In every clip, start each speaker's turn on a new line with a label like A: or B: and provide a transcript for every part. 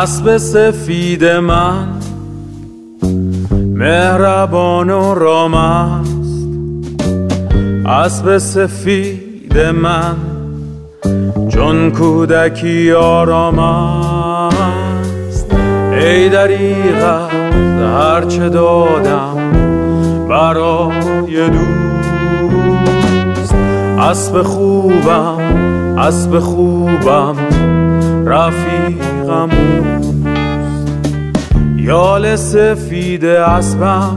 A: اسب سفید من مهربان و رام است، اسب سفید من چون کودکی آرام است. ای دریغ هرچه دادم برای دوست، اسب خوبم اسب خوبم رفیقم اوست. یال سفید اسبم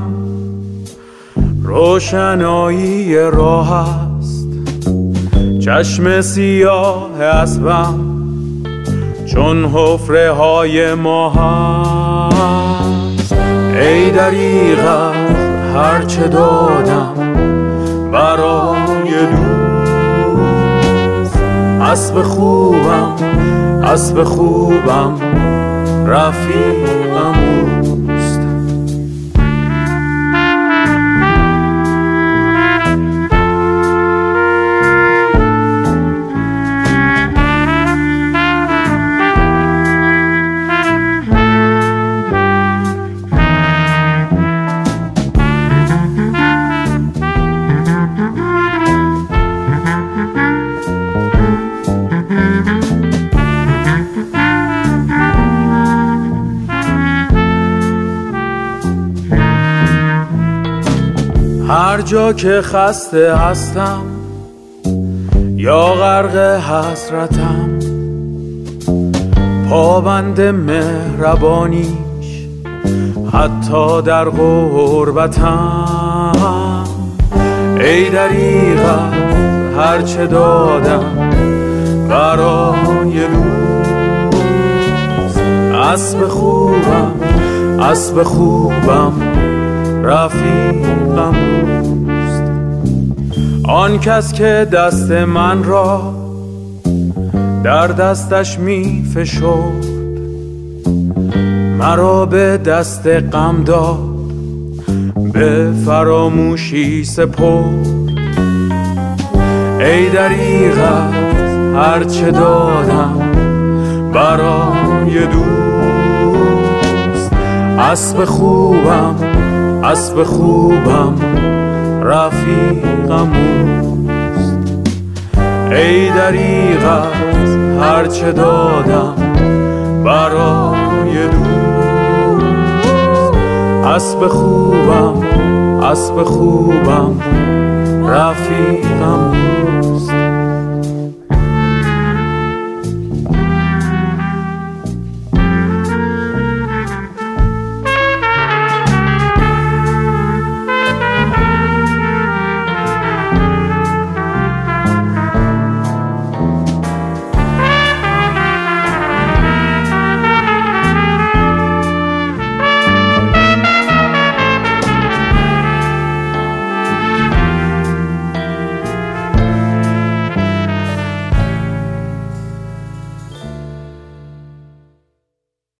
A: روشنایی راه است، چشم سیاه اسبم چون حفره های ماه است. ای دریغ هرچه دادم برای دوست، اسب خوبم اسب خوبم رفیقم اوست. هر جا که خسته هستم یا غرق حسرتم، پابند مهربانیش حتی در غربتم. ای دریغ هرچه دادم برای دوست، اسب خوبم اسب خوبم رفیقم اوست. آن کس که دست من را در دستش می فشرد، مرا به دست غم داد به فراموشی سپرد. ای دریغ هرچه دادم برای دوست، اسب خوبم اسب خوبم رفیقم اوست. ای دریغ هرچه دادم برای دوست، اسب خوبم اسب خوبم رفیقم اوست.